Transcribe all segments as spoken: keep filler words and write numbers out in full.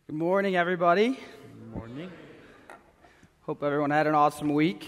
Good morning, everybody. Good morning. Hope everyone had an awesome week.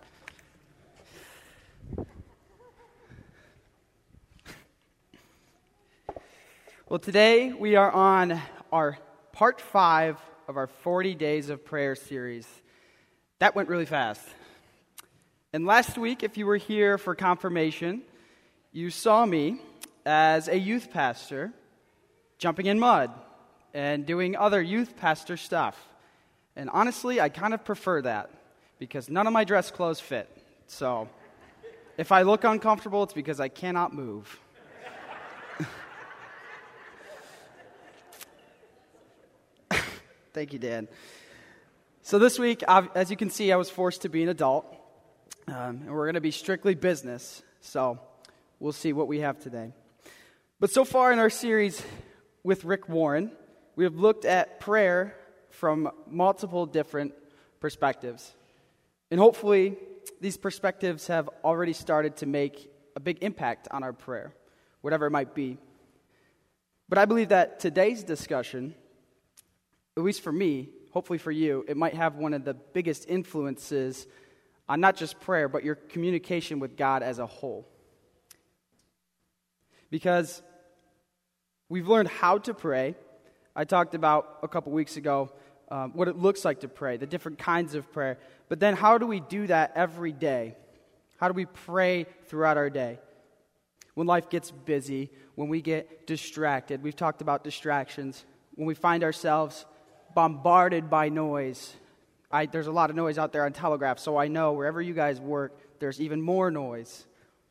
Well, today we are on our part five of our forty Days of Prayer series. That went really fast. And last week, if you were here for confirmation, you saw me as a youth pastor jumping in mud and doing other youth pastor stuff. And honestly, I kind of prefer that because none of my dress clothes fit. So if I look uncomfortable, it's because I cannot move. Thank you, Dan. So this week, I've, as you can see, I was forced to be an adult, um, and we're going to be strictly business. So we'll see what we have today. But so far in our series with Rick Warren, we have looked at prayer from multiple different perspectives. And hopefully, these perspectives have already started to make a big impact on our prayer, whatever it might be. But I believe that today's discussion, at least for me, hopefully for you, it might have one of the biggest influences on not just prayer, but your communication with God as a whole. Because we've learned how to pray. I talked about a couple weeks ago um, what it looks like to pray, the different kinds of prayer. But then how do we do that every day? How do we pray throughout our day? When life gets busy, when we get distracted, we've talked about distractions, when we find ourselves bombarded by noise. I, there's a lot of noise out there on Telegraph, so I know wherever you guys work, there's even more noise.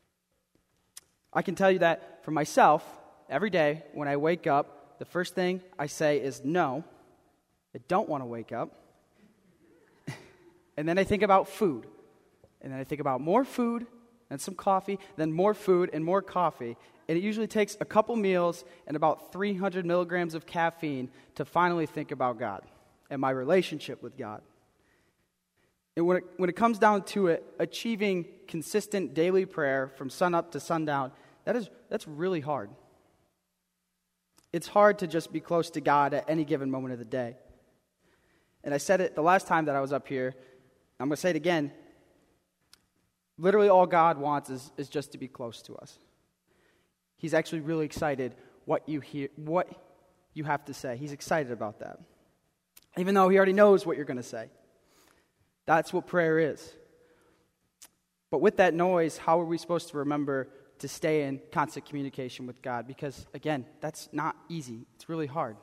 I can tell you that for myself, every day when I wake up, the first thing I say is no, I don't want to wake up. And then I think about food. And then I think about more food and some coffee, then more food and more coffee. And it usually takes a couple meals and about three hundred milligrams of caffeine to finally think about God and my relationship with God. And when it, when it comes down to it, achieving consistent daily prayer from sunup to sundown, that is that's really hard. It's hard to just be close to God at any given moment of the day. And I said it the last time that I was up here. I'm going to say it again. Literally all God wants is, is just to be close to us. He's actually really excited what you hear, what you have to say. He's excited about that. Even though he already knows what you're going to say. That's what prayer is. But with that noise, how are we supposed to remember to stay in constant communication with God? Because, again, that's not easy. It's really hard.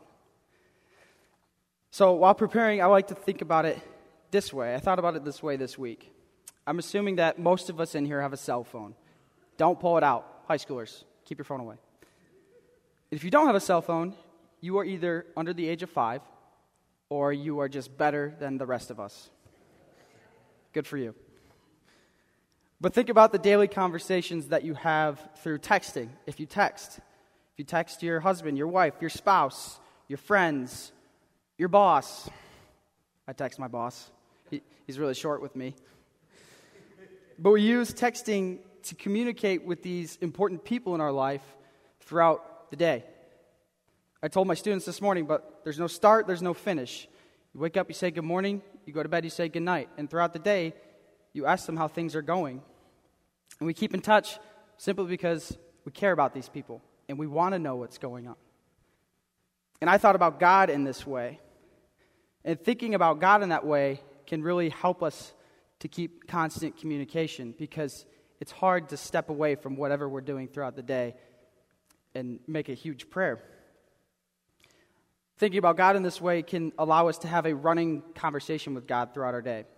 So while preparing, I like to think about it this way. I thought about it this way this week. I'm assuming that most of us in here have a cell phone. Don't pull it out. High schoolers, keep your phone away. If you don't have a cell phone, you are either under the age of five or you are just better than the rest of us. Good for you. But think about the daily conversations that you have through texting. If you text, if you text your husband, your wife, your spouse, your friends, your boss. I text my boss. He, he's really short with me. But we use texting to communicate with these important people in our life throughout the day. I told my students this morning, but there's no start, there's no finish. You wake up, you say good morning. You go to bed, you say good night. And throughout the day, you ask them how things are going. And we keep in touch simply because we care about these people and we want to know what's going on. And I thought about God in this way. And thinking about God in that way can really help us to keep constant communication because it's hard to step away from whatever we're doing throughout the day and make a huge prayer. Thinking about God in this way can allow us to have a running conversation with God throughout our day.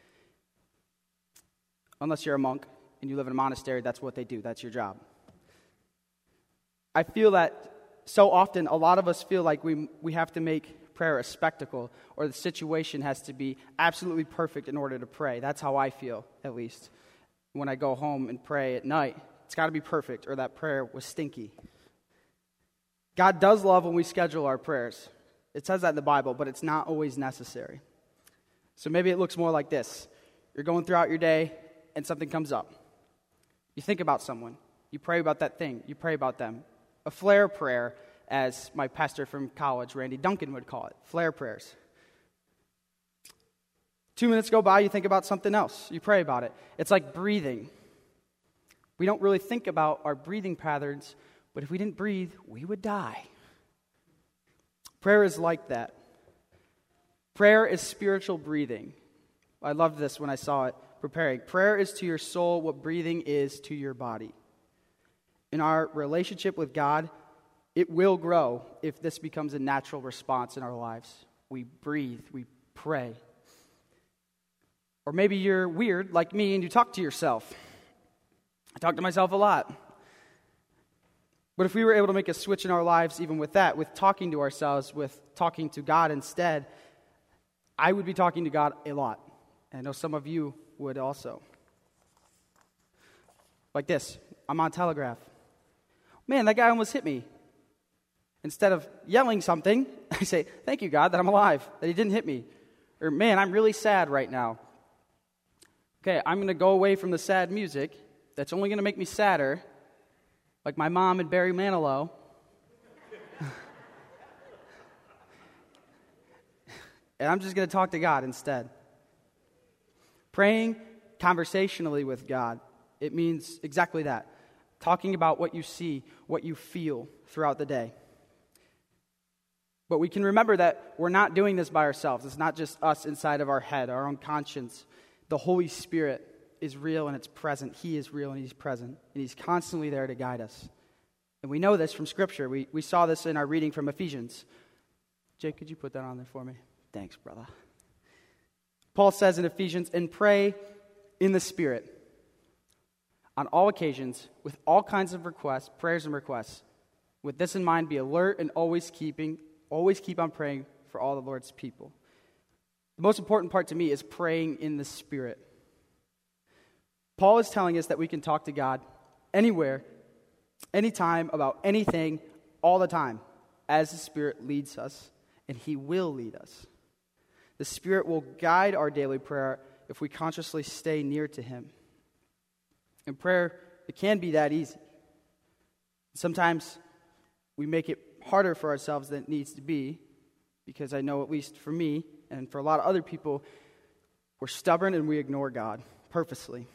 Unless you're a monk and you live in a monastery, that's what they do. That's your job. I feel that so often a lot of us feel like we we have to make prayer a spectacle or the situation has to be absolutely perfect in order to pray. That's how I feel, at least. When I go home and pray at night, it's got to be perfect or that prayer was stinky. God does love when we schedule our prayers. It says that in the Bible, but it's not always necessary. So maybe it looks more like this. You're going throughout your day, and something comes up. You think about someone. You pray about that thing. You pray about them. A flare prayer as my pastor from college, Randy Duncan, would call it, flare prayers. Two minutes go by, you think about something else. You pray about it. It's like breathing. We don't really think about our breathing patterns, but if we didn't breathe, we would die. Prayer is like that. Prayer is spiritual breathing. I loved this when I saw it preparing. Prayer is to your soul what breathing is to your body. In our relationship with God, it will grow if this becomes a natural response in our lives. We breathe, we pray. Or maybe you're weird like me and you talk to yourself. I talk to myself a lot. But if we were able to make a switch in our lives even with that, with talking to ourselves, with talking to God instead, I would be talking to God a lot. And I know some of you would also. Like this. I'm on Telegraph. Man, that guy almost hit me. Instead of yelling something, I say, thank you, God, that I'm alive, that he didn't hit me. Or, man, I'm really sad right now. Okay, I'm going to go away from the sad music. That's only going to make me sadder. Like my mom and Barry Manilow. And I'm just going to talk to God instead. Praying conversationally with God, it means exactly that. Talking about what you see, what you feel throughout the day. But we can remember that we're not doing this by ourselves. It's not just us inside of our head, our own conscience. The Holy Spirit is real and it's present. He is real and he's present. And he's constantly there to guide us. And we know this from Scripture. We, we saw this in our reading from Ephesians. Jake, could you put that on there for me? Thanks, brother. Paul says in Ephesians, and pray in the Spirit on all occasions with all kinds of requests, prayers and requests. With this in mind, be alert and always keeping, always keep on praying for all the Lord's people. The most important part to me is praying in the Spirit. Paul is telling us that we can talk to God anywhere, anytime, about anything, all the time, as the Spirit leads us, and he will lead us. The Spirit will guide our daily prayer if we consciously stay near to him. In prayer, it can be that easy. Sometimes we make it harder for ourselves than it needs to be, because I know, at least for me, and for a lot of other people, we're stubborn and we ignore God purposely.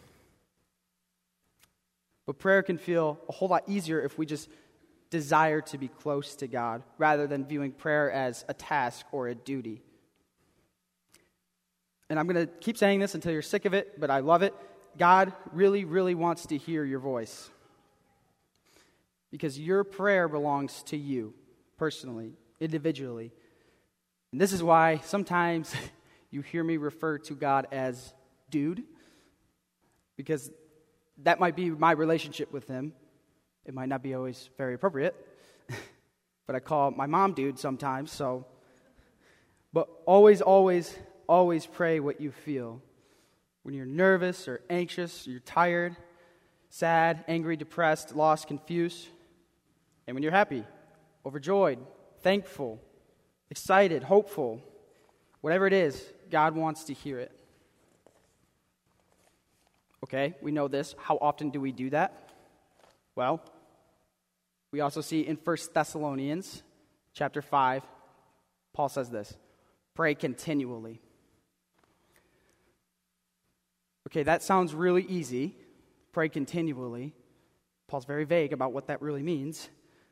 But prayer can feel a whole lot easier if we just desire to be close to God, rather than viewing prayer as a task or a duty. And I'm going to keep saying this until you're sick of it, but I love it. God really, really wants to hear your voice. Because your prayer belongs to you, personally, individually. And this is why sometimes you hear me refer to God as dude, because that might be my relationship with him. It might not be always very appropriate, but I call my mom dude sometimes, so. But always, always, always pray what you feel. When you're nervous or anxious, you're tired, sad, angry, depressed, lost, confused. And when you're happy, overjoyed, thankful, excited, hopeful, whatever it is, God wants to hear it. Okay, we know this. How often do we do that? Well, we also see in First Thessalonians chapter five, Paul says this, pray continually. Okay, that sounds really easy. Pray continually. Paul's very vague about what that really means.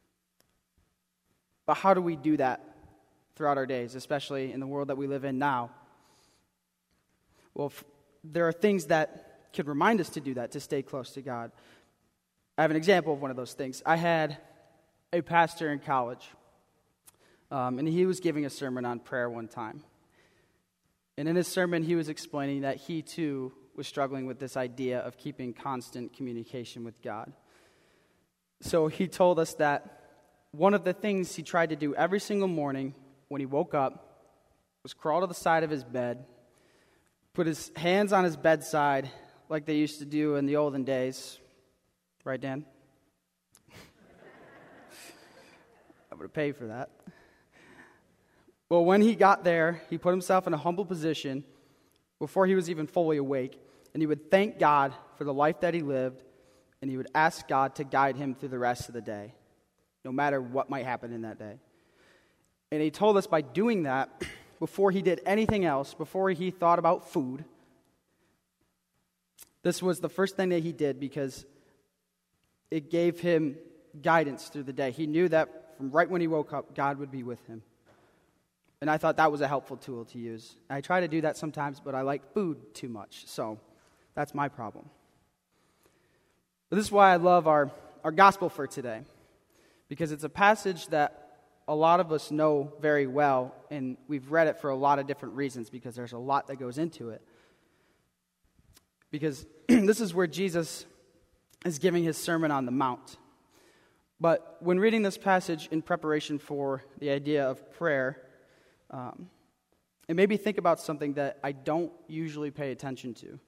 But how do we do that throughout our days, especially in the world that we live in now? Well, f- there are things that could remind us to do that, to stay close to God. I have an example of one of those things. I had a pastor in college, um, and he was giving a sermon on prayer one time. And in his sermon, he was explaining that he, too, was struggling with this idea of keeping constant communication with God. So he told us that one of the things he tried to do every single morning when he woke up was crawl to the side of his bed, put his hands on his bedside like they used to do in the olden days. Right, Dan? I would have paid for that. Well, when he got there, he put himself in a humble position before he was even fully awake, and he would thank God for the life that he lived, and he would ask God to guide him through the rest of the day. no matter what might happen in that day. And he told us by doing that, before he did anything else, before he thought about food, this was the first thing that he did because it gave him guidance through the day. He knew that from right when he woke up, God would be with him. And I thought that was a helpful tool to use. I try to do that sometimes, but I like food too much, so that's my problem. But this is why I love our, our gospel for today, because it's a passage that a lot of us know very well, and we've read it for a lot of different reasons because there's a lot that goes into it. Because this is where Jesus is giving his Sermon on the Mount. But when reading this passage in preparation for the idea of prayer, um, it made me think about something that I don't usually pay attention to.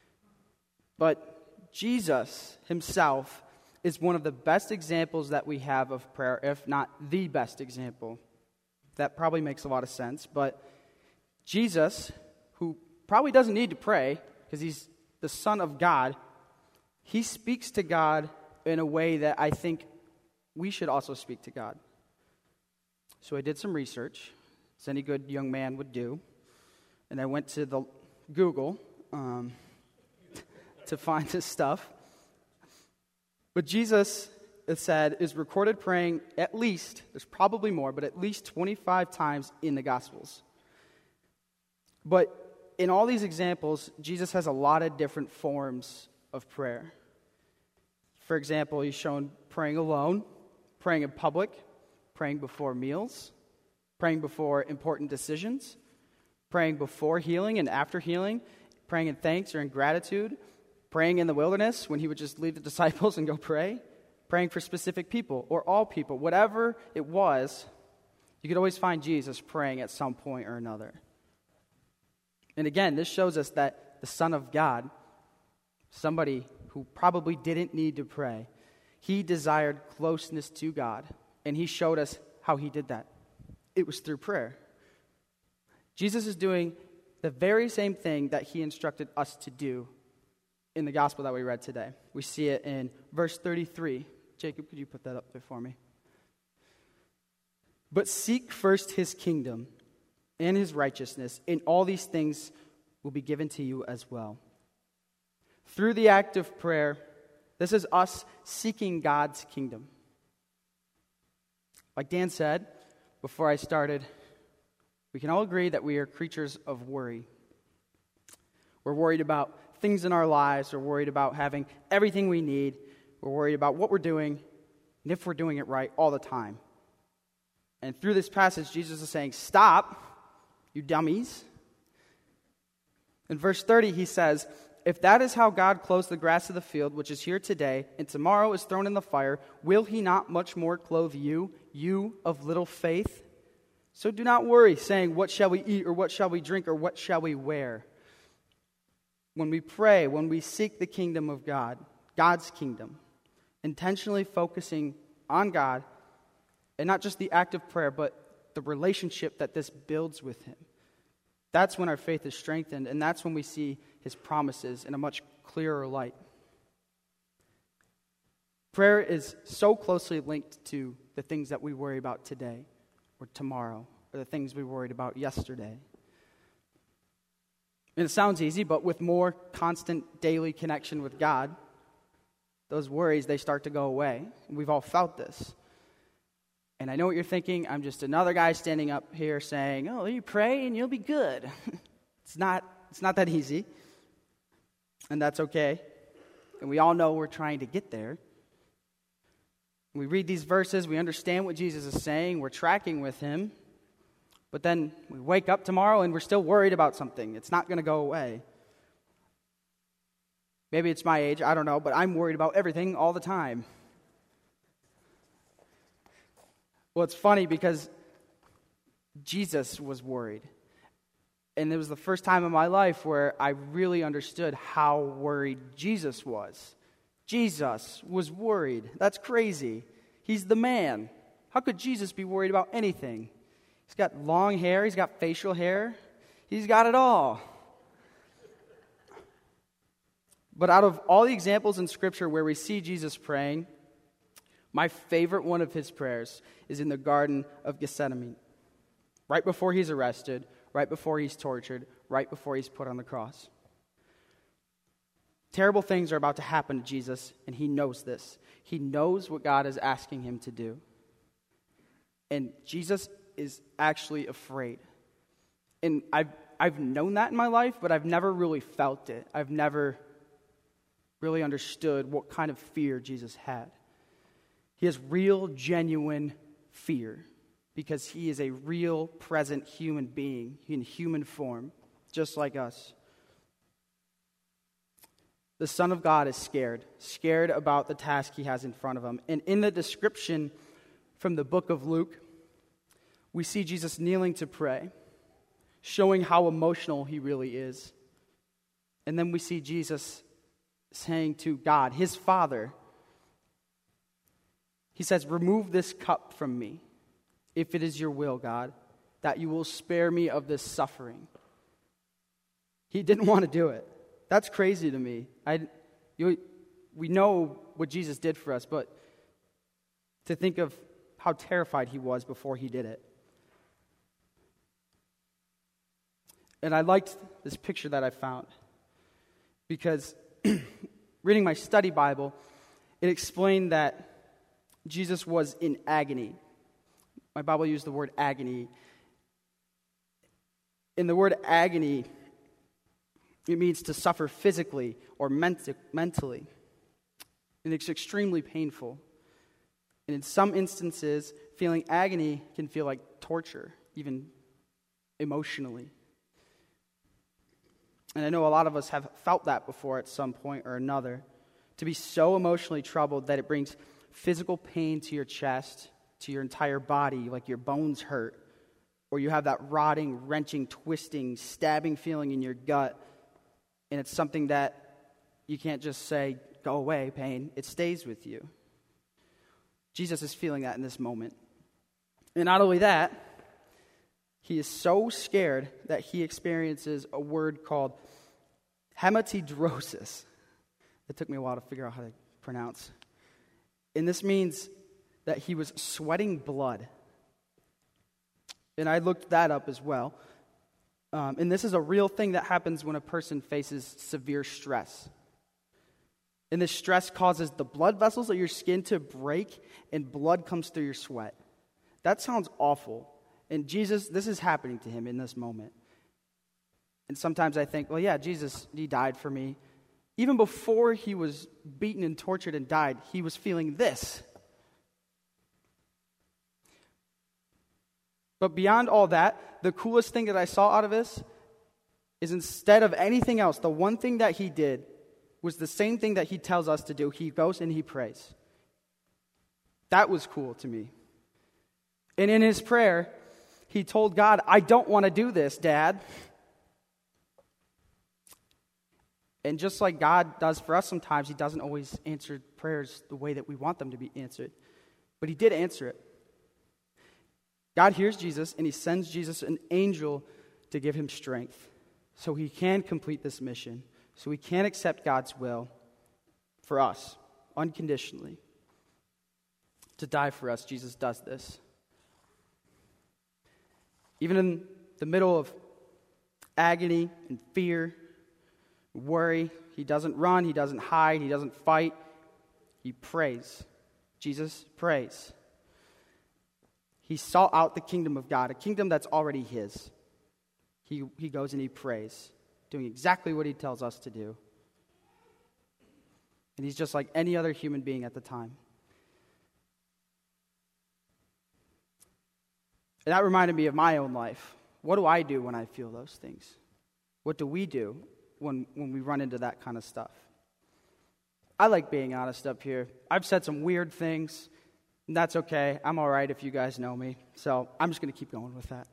But Jesus himself is one of the best examples that we have of prayer, if not the best example. That probably makes a lot of sense. But Jesus, who probably doesn't need to pray because he's the Son of God, he speaks to God in a way that I think we should also speak to God. So I did some research, as any good young man would do, and I went to the Google um, to find this stuff. But Jesus, it said, is recorded praying at least, there's probably more, but at least twenty-five times in the Gospels. But in all these examples, Jesus has a lot of different forms of prayer. For example, he's shown praying alone, praying in public, praying before meals, praying before important decisions, praying before healing and after healing, praying in thanks or in gratitude, praying in the wilderness when he would just leave the disciples and go pray, praying for specific people or all people. Whatever it was, you could always find Jesus praying at some point or another. And again, this shows us that the Son of God, somebody who probably didn't need to pray, he desired closeness to God, and he showed us how he did that. It was through prayer. Jesus is doing the very same thing that he instructed us to do in the gospel that we read today. We see it in verse thirty-three. Jacob, could you put that up there for me? But seek first his kingdom and his righteousness, and all these things will be given to you as well. Through the act of prayer, this is us seeking God's kingdom. Like Dan said before I started, we can all agree that we are creatures of worry. We're worried about things in our lives. We're worried about having everything we need. We're worried about what we're doing and if we're doing it right all the time. And through this passage, Jesus is saying, stop, you dummies. In verse thirty, he says, if that is how God clothes the grass of the field, which is here today, and tomorrow is thrown in the fire, will he not much more clothe you, you of little faith? So do not worry, saying, what shall we eat, or what shall we drink, or what shall we wear? When we pray, when we seek the kingdom of God, God's kingdom, intentionally focusing on God, and not just the act of prayer, but the relationship that this builds with him, that's when our faith is strengthened, and that's when we see his promises in a much clearer light. Prayer is so closely linked to the things that we worry about today or tomorrow, or the things we worried about yesterday. And it sounds easy, but with more constant daily connection with God, those worries, they start to go away. We've all felt this. And I know what you're thinking. I'm just another guy standing up here saying, oh, you pray and you'll be good. It's not, it's not that easy. And that's okay. And we all know we're trying to get there. We read these verses, we understand what Jesus is saying, we're tracking with him. But then we wake up tomorrow and we're still worried about something. It's not going to go away. Maybe it's my age, I don't know, but I'm worried about everything all the time. Well, it's funny because Jesus was worried. And it was the first time in my life where I really understood how worried Jesus was. Jesus was worried. That's crazy. He's the man. How could Jesus be worried about anything? He's got long hair. He's got facial hair. He's got it all. But out of all the examples in Scripture where we see Jesus praying, My favorite one of his prayers is in the Garden of Gethsemane, right before he's arrested, right before he's tortured, right before he's put on the cross. Terrible things are about to happen to Jesus, and he knows this. He knows what God is asking him to do. And Jesus is actually afraid. And I've, I've known that in my life, but I've never really felt it. I've never really understood what kind of fear Jesus had. He has real, genuine fear because he is a real, present human being in human form, just like us. The Son of God is scared, scared about the task he has in front of him. And in the description from the book of Luke, we see Jesus kneeling to pray, showing how emotional he really is. And then we see Jesus saying to God, his Father, he says, "Remove this cup from me, if it is your will, God, that you will spare me of this suffering." He didn't want to do it. That's crazy to me. I, you, we know what Jesus did for us, but to think of how terrified he was before he did it. And I liked this picture that I found because reading my study Bible, it explained that Jesus was in agony. My Bible used the word agony. In the word agony, it means to suffer physically or ment- mentally. And it's extremely painful. And in some instances, feeling agony can feel like torture, even emotionally. And I know a lot of us have felt that before at some point or another. To be so emotionally troubled that it brings physical pain to your chest, to your entire body, like your bones hurt, or you have that rotting, wrenching, twisting, stabbing feeling in your gut, and it's something that you can't just say, "Go away, pain." It stays with you. Jesus is feeling that in this moment. And not only that, he is so scared that he experiences a word called hematidrosis. It took me a while to figure out how to pronounce. And this means that he was sweating blood. And I looked that up as well. Um, and this is a real thing that happens when a person faces severe stress. And this stress causes the blood vessels of your skin to break, and blood comes through your sweat. That sounds awful. And Jesus, this is happening to him in this moment. And sometimes I think, well, yeah, Jesus, he died for me. Even before he was beaten and tortured and died, he was feeling this. But beyond all that, the coolest thing that I saw out of this is instead of anything else, the one thing that he did was the same thing that he tells us to do. He goes and he prays. That was cool to me. And in his prayer, he told God, "I don't want to do this, Dad." And just like God does for us sometimes, he doesn't always answer prayers the way that we want them to be answered. But he did answer it. God hears Jesus, and he sends Jesus an angel to give him strength so he can complete this mission, so he can accept God's will for us, unconditionally. To die for us, Jesus does this. Even in the middle of agony and fear, worry, he doesn't run, he doesn't hide, he doesn't fight. He prays. Jesus prays. He sought out the kingdom of God, a kingdom that's already his. He, he goes and he prays, doing exactly what he tells us to do. And he's just like any other human being at the time. And that reminded me of my own life. What do I do when I feel those things? What do we do when, when we run into that kind of stuff? I like being honest up here. I've said some weird things, and that's okay. I'm all right if you guys know me. So I'm just going to keep going with that.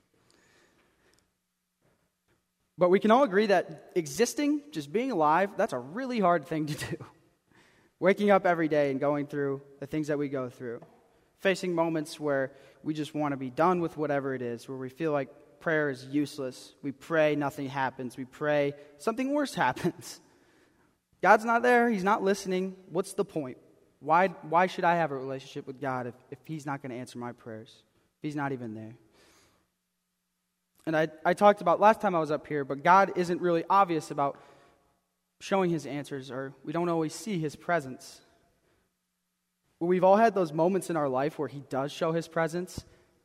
But we can all agree that existing, just being alive, that's a really hard thing to do. Waking up every day and going through the things that we go through. Facing moments where we just want to be done with whatever it is, where we feel like prayer is useless. We pray, nothing happens. We pray, something worse happens. God's not there. He's not listening. What's the point? Why, why should I have a relationship with God if, if he's not going to answer my prayers? If he's not even there? And I, I talked about last time I was up here, but God isn't really obvious about showing his answers, or we don't always see his presence. We've all had those moments in our life where he does show his presence,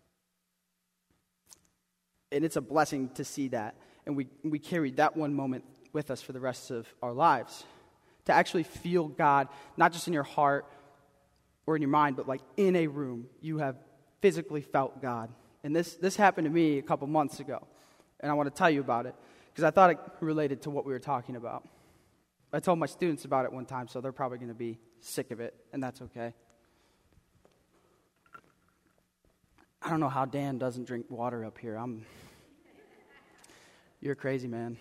and it's a blessing to see that. And we, we carry that one moment with us for the rest of our lives. To actually feel God, not just in your heart or in your mind, but like in a room, you have physically felt God. And this, this happened to me a couple months ago, and I want to tell you about it, because I thought it related to what we were talking about. I told my students about it one time, so they're probably going to be sick of it, and that's okay. I don't know how Dan doesn't drink water up here. I'm, you're crazy, man.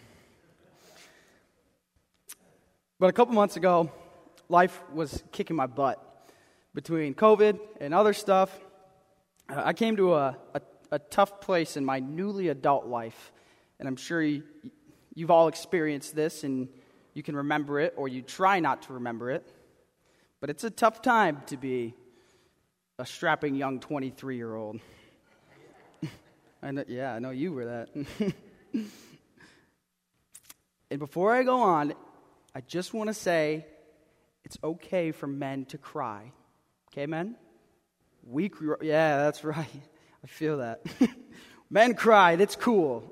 But a couple months ago, life was kicking my butt. Between COVID and other stuff, I came to a, a, a tough place in my newly adult life. And I'm sure you, you've all experienced this, and you can remember it, or you try not to remember it. But it's a tough time to be a strapping young twenty-three-year-old. I know, yeah, I know you were that. And before I go on, I just want to say it's okay for men to cry. Okay, men? We cry. Yeah, that's right. I feel that. Men cry. That's cool.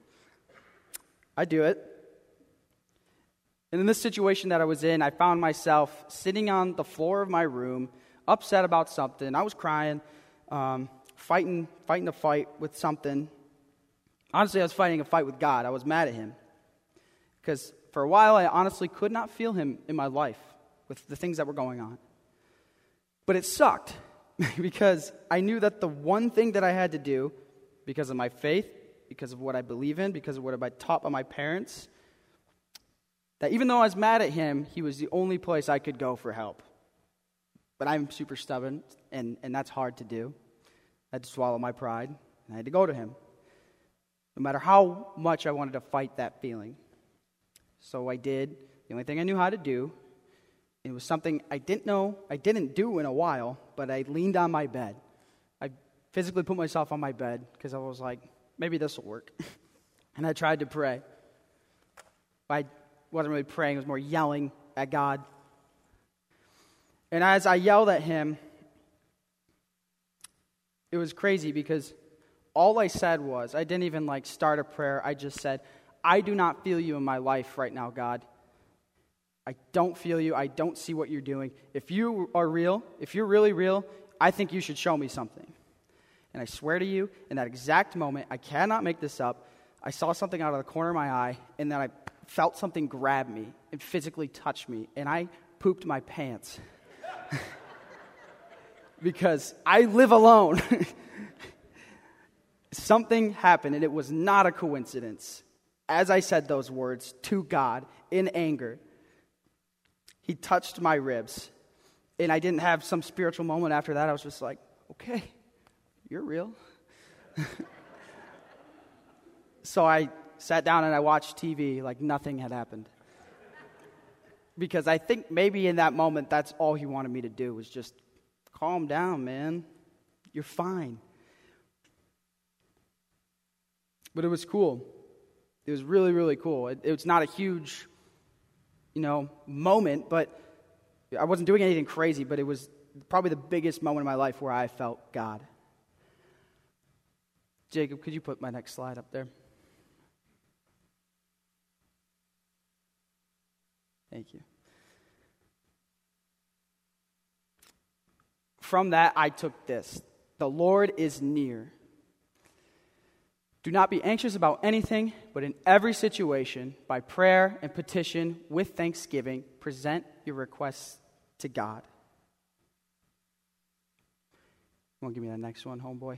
I do it. And in this situation that I was in, I found myself sitting on the floor of my room, upset about something. I was crying, um, fighting, fighting a fight with something. Honestly, I was fighting a fight with God. I was mad at him. Because for a while, I honestly could not feel him in my life with the things that were going on. But it sucked because I knew that the one thing that I had to do, because of my faith, because of what I believe in, because of what I've been taught by my parents, that even though I was mad at him, he was the only place I could go for help. But I'm super stubborn, and, and that's hard to do. I had to swallow my pride, and I had to go to him, no matter how much I wanted to fight that feeling. So I did the only thing I knew how to do. It was something I didn't know, I didn't do in a while, but I leaned on my bed. I physically put myself on my bed because I was like, maybe this will work. And I tried to pray. I wasn't really praying, it was more yelling at God. And as I yelled at him, it was crazy because all I said was, I didn't even like start a prayer, I just said, I do not feel you in my life right now, God. I don't feel you. I don't see what you're doing. If you are real, if you're really real, I think you should show me something. And I swear to you, in that exact moment, I cannot make this up, I saw something out of the corner of my eye, and then I felt something grab me and physically touch me, and I pooped my pants. Because I live alone. Something happened, and it was not a coincidence. As I said those words to God in anger, he touched my ribs. And I didn't have some spiritual moment after that. I was just like, okay, you're real. So I sat down and I watched T V like nothing had happened. Because I think maybe in that moment, that's all he wanted me to do was just calm down, man. You're fine. But it was cool. It was really, really cool. It, it was not a huge, you know, moment, but I wasn't doing anything crazy, but it was probably the biggest moment in my life where I felt God. Jacob, could you put my next slide up there? Thank you. From that, I took this. The Lord is near. Do not be anxious about anything, but in every situation, by prayer and petition, with thanksgiving, present your requests to God. You want to give me that next one, homeboy?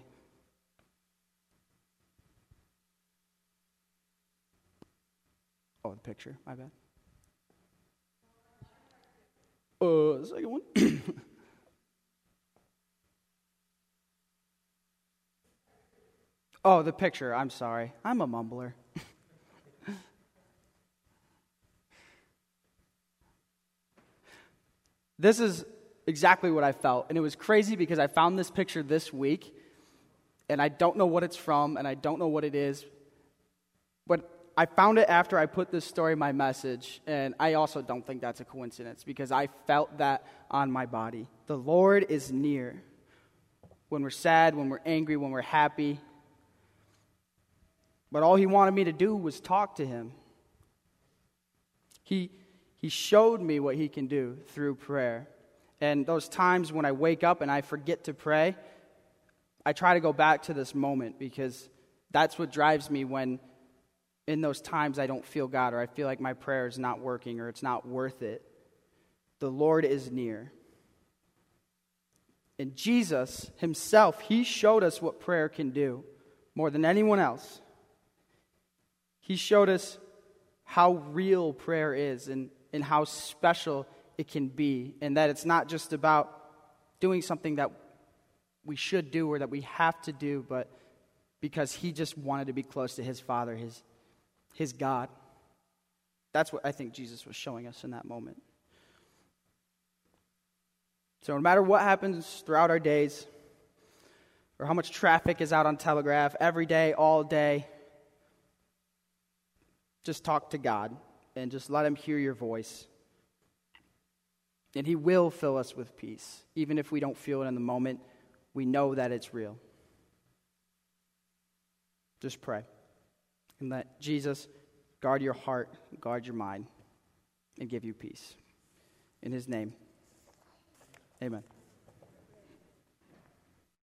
Oh, the picture. My bad. Uh, the second one. Oh, the picture. I'm sorry. I'm a mumbler. This is exactly what I felt. And it was crazy because I found this picture this week, and I don't know what it's from, and I don't know what it is. But I found it after I put this story in my message, and I also don't think that's a coincidence because I felt that on my body. The Lord is near. When we're sad, when we're angry, when we're happy. But all he wanted me to do was talk to him. He, he showed me what he can do through prayer. And those times when I wake up and I forget to pray, I try to go back to this moment because that's what drives me when in those times I don't feel God or I feel like my prayer is not working or it's not worth it. The Lord is near. And Jesus himself, he showed us what prayer can do more than anyone else. He showed us how real prayer is and, and how special it can be, and that it's not just about doing something that we should do or that we have to do, but because he just wanted to be close to his Father, his, his God. That's what I think Jesus was showing us in that moment. So no matter what happens throughout our days, or how much traffic is out on Telegraph, every day, all day, just talk to God and just let him hear your voice. And he will fill us with peace. Even if we don't feel it in the moment, we know that it's real. Just pray. And let Jesus guard your heart, guard your mind, and give you peace. In his name, amen.